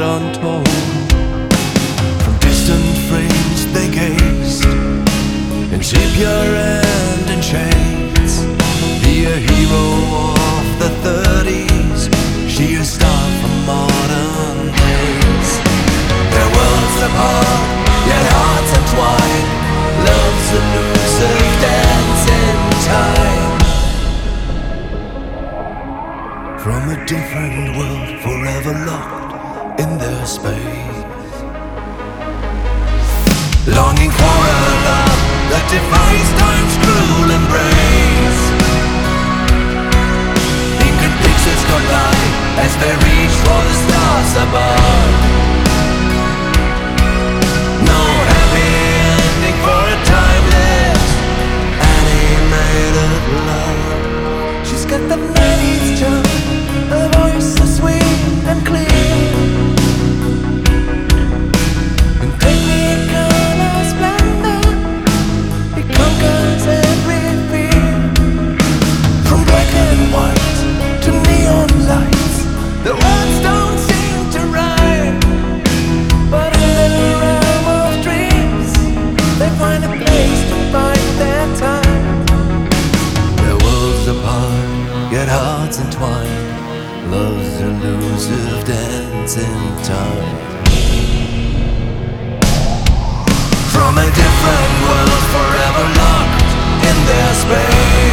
untold. From distant frames they gazed, in sepia and in shades. He a hero of the 30s, she a star from modern days. Their worlds apart, yet hearts entwined. Love's elusive dance in time. From a different world, forever locked in their space, longing for a love that defies time's cruel embrace. Ink and pixels collide as they reach for the stars above. No happy ending for a timeless, animated love. She's got the 90s charm, her voice so sweet and clear. In technicolor splendor, it conquers every fear. From black and white to neon lights, the words don't seem to rhyme, but in the realm of dreams, they find a place to bide their time. Their worlds apart, yet hearts entwined. Love's elusive dance in time. From a different world, forever locked in their space.